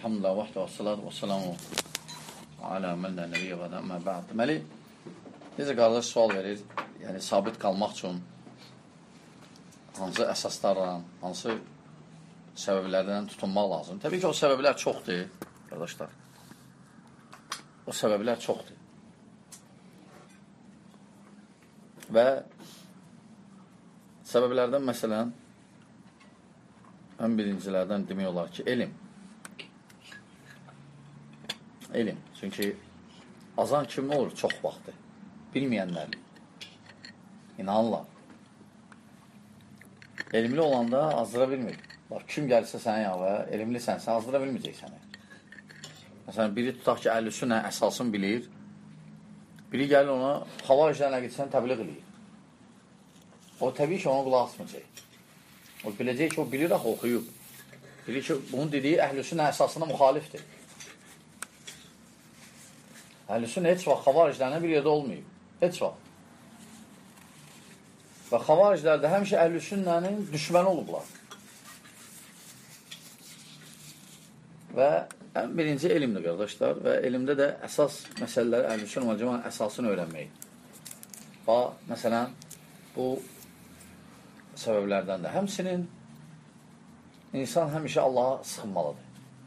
Elhamdülillah, vahdə və salatu və salamu alə mənlə nəbiyyə və əmmə bə'd. Deməli, necə qardaş sual verir, yəni sabit qalmaq üçün hansı əsaslarla, hansı səbəblərdən tutunmaq lazım? Təbii ki, o səbəblər çoxdur, qardaşlar. O səbəblər çoxdur. Və səbəblərdən məsələn, ən birincilərdən demək olar ki, elm. Elm. Çünki azan kim nə olur? Çox vaxtı. Bilməyənlər. İnanırlar. Elmli olanda azdıra bilmir. Bax, kim gəlirsə sənə yavə, elmlisənsə azdıra bilməyəcək sənə. Məsələn, biri tutaq ki, əhlüsünə əsasını bilir. Biri gəlir ona, xavariclərlə gitsən təbliğ eləyir. O, təbii ki, ona qulaq asmayacaq. O, biləcək ki, o bilir axı, oxuyub. Bilir ki, bunun dediyi əhlüsünə əsasına müxalifdir. Əhlüsün heç vaxt xavariclərlə bir yerdə olmayıb. Heç vaxt. Və xavariclər də həmişə əhlüsünlərin düşməni olublar. Və ən birinci elmdir, qardaşlar. Və elmdə də əsas məsələləri əhlüsün və cəmanın əsasını öyrənmək. Bax, məsələn, bu səbəblərdən də. Həmsinin insan həmişə Allaha sıxınmalıdır.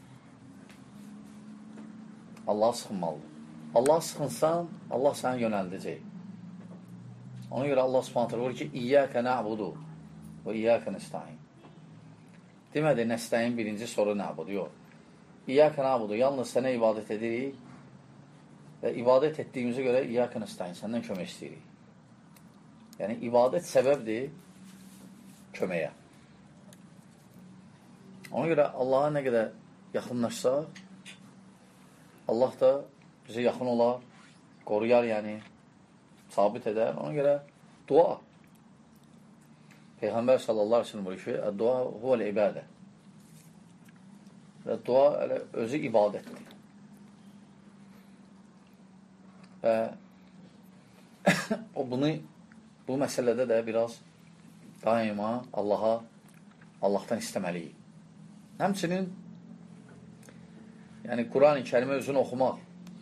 Allaha sıxınmalıdır. Allah sıxınsan, Allah səni yönəldəcək. Ona görə Allah subhanətə vurur ki, İyyəkə nə'budu və İyyəkə nəstəin. Demədi, nəstəin birinci soru nə'budu, yox. İyyəkə nə'budu, yalnız sənə ibadət edirik və ibadət etdiyimizə görə İyyəkə nəstəin, səndən kömək istəyirik. Yəni, ibadət səbəbdir köməyə. Ona görə Allaha nə qədər yaxınlaşsaq, Allah da bizə yaxın olar, qoruyar, yəni, sabit edər. Ona görə dua. Peyğəmbər sallallahu aleyhi ve sellem buyurur ki, dua huvəl ibadə. Və dua elə özü ibadətdir. Və bu məsələdə də biraz daima Allahdan istəməliyik. Həmçinin yəni Quran-ı Kərimə özünü oxumaq.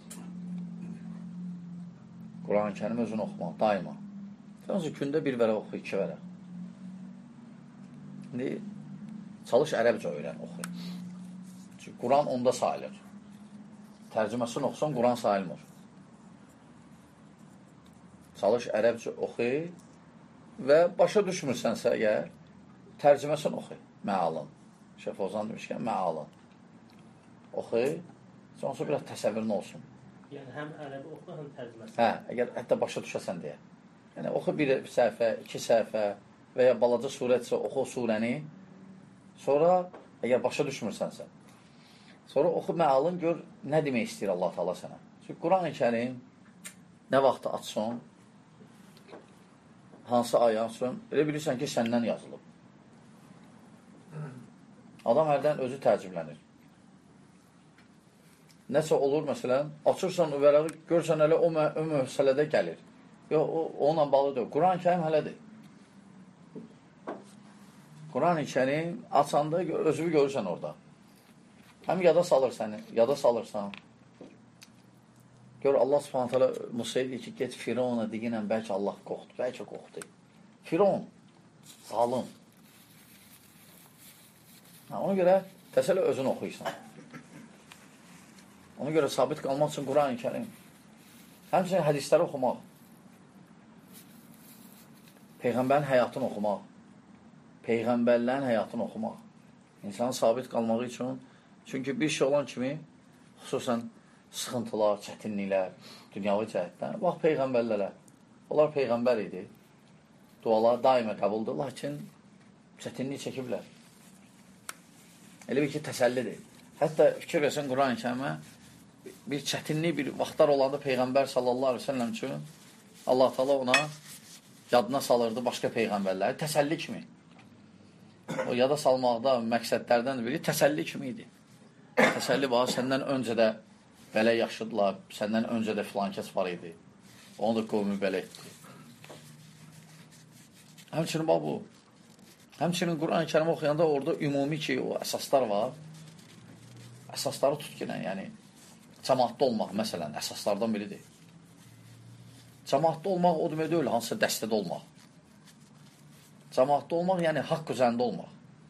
Quran-ı Kərimə özünü oxumaq, daima. Yalnız gündə bir vərə oxu, 2 vərə. İndi çalış ərəbcə öyrən, oxu. Çünki Quran onda sayılır. Tərcüməsini oxusan, Quran sayılmır. Çalış ərəbcə oxu və başa düşmürsənsə əgər, tərcüməsini oxu, məalın. Şeyh Fozan demişkən, məalın. Oxu, sonrası biraz təsəvvürün olsun. Yəni, həm ərəbi oxu, həm tərcüməsi. Hə, əgər hətta başa düşəsən deyə. Yəni, oxu 1 səhifə, 2 səhifə və ya balaca surətsə oxu surəni. Sonra, əgər başa düşmürsənsə, sonra oxu məalın, gör nə demək istəyir Allah Teala sənə. Çünki Quran-ı Kərim nə vaxt açsın, hansı ayə açsın, elə bilirsən ki, səndən yazılıb. Adam hərdən özü təəccüblənir. Nəsə olur, məsələn, açırsan o vərəqi, görsən hələ o mühsələdə gəlir. Yox, onunla bağlı deyil. Quran-ı Kərim hələdir. Quran-ı Kərim açanda özünü görürsən orada. Həm yada salır səni, yada salırsan. Gör, Allah subhanət hələ Musa'ya deyir ki, get Firavuna deyinən, bəlkə Allah qoxdu, bəlkə qoxdu. Firavun, zalim. Ona görə təsələ özünü oxuyursan. Ona görə sabit qalmaq üçün Quran-ı Kərim. Həmçinin hədisləri oxumaq. Peyğəmbərin həyatını oxumaq. Peyğəmbərlərin həyatını oxumaq. İnsanın sabit qalmağı üçün. Çünki bir şey olan kimi, xüsusən sıxıntılar, çətinliklər, dünyavi cəhətdən. Bax, Peyğəmbərlərə. Onlar Peyğəmbər idi. Dualar daimə qəbuldur, lakin çətinlik çəkiblər. Elə bir ki, təsəllidir. Hətta fikir versən Quran-ı Kərimə, bir çətinlik, bir vaxtlar olanda Peyğəmbər sallallahu aleyhi ve sellem üçün Allah Teala ona yadına salırdı başqa Peyğəmbərləri, təsəlli kimi. O yada salmaqda məqsədlərdən biri təsəlli kimi idi. Təsəlli var, səndən öncə də belə yaxşıdırlar, səndən öncə də filan kəs var idi. Onu da qovmi belə etdi. Həmçinin bu. Həmçinin Quran-ı Kərim oxuyanda orada ümumi ki, o əsaslar var. əsasları tut ki, yəni cəmaatda olmaq məsələn əsaslardan biridir. Cəmaatda olmaq o demək deyil, hansısa dəstədə olmaq. Cəmaatda olmaq, yəni haqq üzərində olmaq.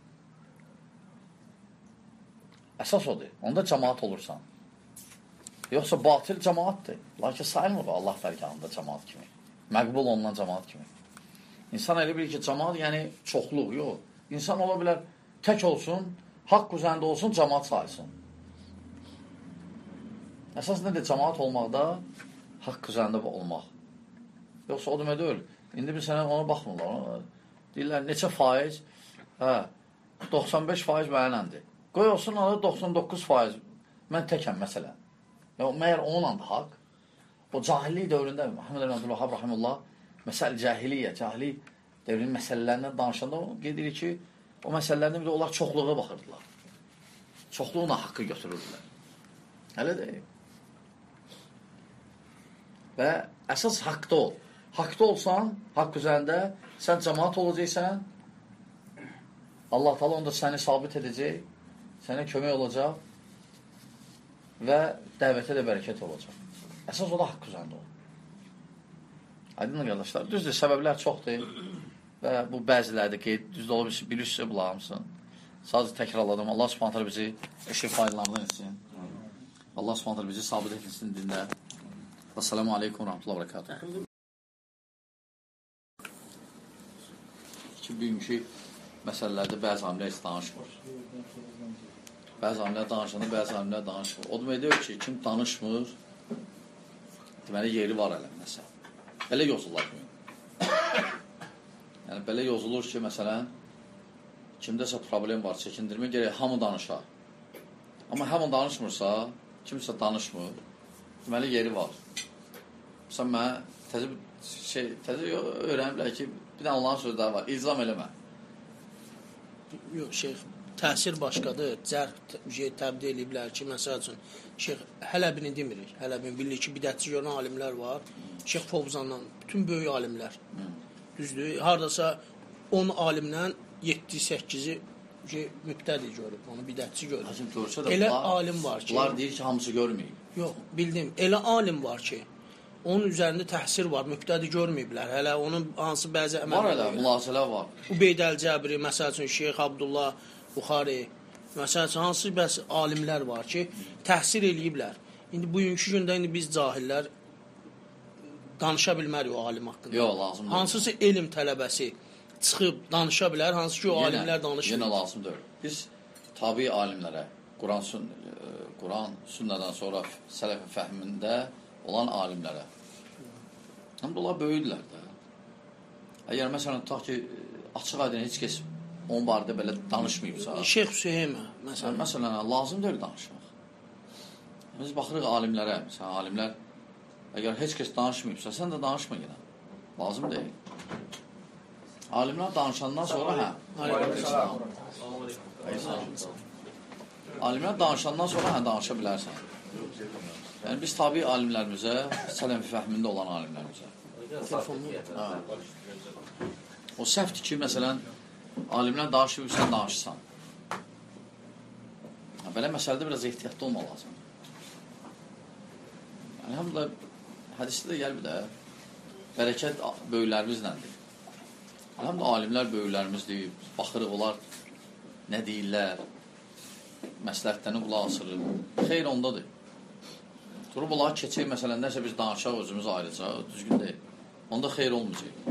Əsas odur. Onda cəmaat olursan. Yoxsa batil cəmaatdır. Lakin sayılmır Allah dərgahında cəmaat kimi. Məqbul olunan cəmaat kimi. İnsan elə bilir ki, cəmaat yəni çoxluq, yox. İnsan ola bilər tək olsun, haqq üzərində olsun, cəmaat sayılsın. Əsas nədir? Cəmaat olmaqda haqq üzərində olmaq. Yoxsa o demək deyil. İndi bir sənə ona baxmırlar. Deyirlər, neçə faiz? 95% mənəndir. Qoy olsun, 99% mən təkəm məsələn. Məyər onunla da haqq. O cahillik dövründə, Muhammed Əbdülvahhab Rahimullah, məsəl cahiliyyə, cahillik dövrünün məsələlərindən danışanda qeyd edir ki, o məsələlərdən bir də onlar çoxluğa baxırdılar. Çoxluğuna haqqı götürürdülər. Elə deyil. Və əsas haqqda ol. Haqqda olsan, haqq üzərində sən cəmaat olacaqsan, Allah Taala onda səni sabit edəcək, sənə kömək olacaq və dəvətə də bərəkət olacaq. Əsas o da haqq üzərində ol. Aydın qardaşlar, düzdür, səbəblər çoxdur və bu bəzilərdir ki, düzdür olub bilirsiniz bunlar hamısını. Sadəcə təkrarladım. Allah Subhanahu taala bizi eşq faydalarından etsin. Allah Subhanahu taala bizi sabit etsin dində. Assalamu aleykum və rahmetullahi və bərəkatuhu. Bugünkü məsələlərdə bəzi alimlər heç danışmır. Bəzi alimlər danışanda, bəzi alimlər danışmır. O demək deyir ki, kim danışmır, deməli yeri var hələ məsələ. Belə yozulur ki. Yəni, belə yozulur ki, məsələn, kimdəsə problem var, çəkindirmə gerək, hamı danışar. Amma hamı danışmırsa, kimsə danışmır, deməli yeri var. Məsələn, mən təzə öyrəniblər ki, bir də onların sözləri var, ilzam eləmə. Yox, şeyx, təsir başqadır, cərh təbdi eləyiblər ki, məsəl üçün, şeyx, Hələbini demirik, Hələbini bilir ki, bidətçi görən alimlər var, Şeyx Fovzandan, bütün böyük alimlər, düzdür, haradasa 10 alimdən 7-8-i mübtədi görüb, onu bidətçi görüb. Elə alim var ki... Bunlar deyir ki, hamısı görməyib. Yox, bildim, elə alim var ki, onun üzərində təhsir var, müqtədi görməyiblər. Hələ onun hansı bəzi əməllər var. Var hələ, mülahizələr var. Ubeyd Əl-Cəbri, məsəl üçün Şeyx Abdullah Buxari, məsəl üçün hansı bəzi alimlər var ki, təhsir eləyiblər. İndi bugünkü gündə biz cahillər danışa bilmərik o alim haqqında. Yox, lazım deyil. Hansısa elm tələbəsi çıxıb danışa bilər, hansı ki o alimlər danışmır. Yenə lazım deyil. Biz tabi alimlərə, Quran, sünnədən sonra sələf fəhmində olan alimlərə. Həm də onlar böyüdülər də. Əgər məsələn, tutaq ki, açıq aydın heç kəs onun barədə belə danışmayıbsa. Şeyx Hüseyin, məsələn. Məsələn, lazım deyil danışmaq. Biz baxırıq alimlərə, məsələn, alimlər, əgər heç kəs danışmayıbsa, sən də danışma yenə. Lazım deyil. Alimlər danışandan sonra, alimlər danışandan sonra danışa bilərsən. Yəni, biz tabi alimlərimizə, sələfi fəhmində olan alimlərimizə. O səhvdir ki, məsələn, alimlər danışıb, sən danışırsan. Belə məsələdə biraz ehtiyatlı olmaq lazım. Yəni, həm də hədisdə də gəlib də, bərəkət böyüklərimizləndir. Həm də alimlər böyüklərimiz deyib, baxırıq onlar nə deyirlər, məsləhətlərini qulaq asırıq. Xeyr ondadır. Durub onları keçək, məsələn, nəsə biz danışaq, özümüz ayrıcaq, düzgün deyil. Onda xeyr olmayacaq.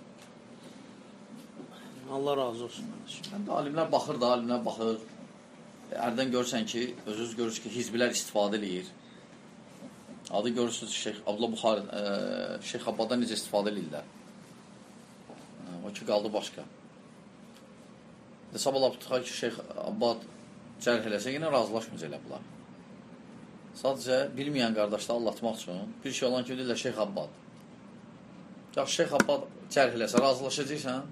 Allah razı olsun. Həm də alimlər baxır da, alimlər baxır. Ərdən görürsən ki, özünüz görürsünüz ki, hizbilər istifadə edir. Adı görürsünüz Şeyx Abdullah Buxari, Şeyx Abbaddan necə istifadə edirlər. O ki, qaldı başqa. Sabah tutaq ki, Şeyx Abbad cərh eləsə, yenə razılaşmayacaq elə bunlar. Sadəcə bilməyən qardaşları anlatmaq üçün bir şey olan ki, deyirlər Şeyx Abbad. Şeyx Abbad cərh eləsə, razılaşacaqsan,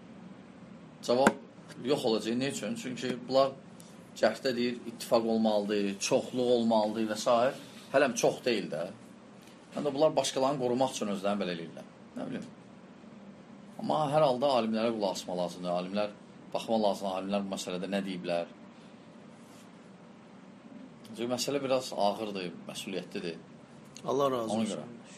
cavab yox olacaq. Ne üçün? Çünki bunlar cərhdə deyir, ittifaq olmalıdır, çoxluq olmalıdır və s. Hələm çox deyil də. Həm də bunlar başqalarını qorumaq üçün özlərini belə eləyirlər. Nə bilim. Amma hər halda alimlərə qulaq asma lazımdır. Alimlər baxma lazımdır. Alimlər bu məsələdə nə deyiblər. Çünki məsələ biraz ağırdır, məsuliyyətlidir. Allah razı Ona olsun. görə.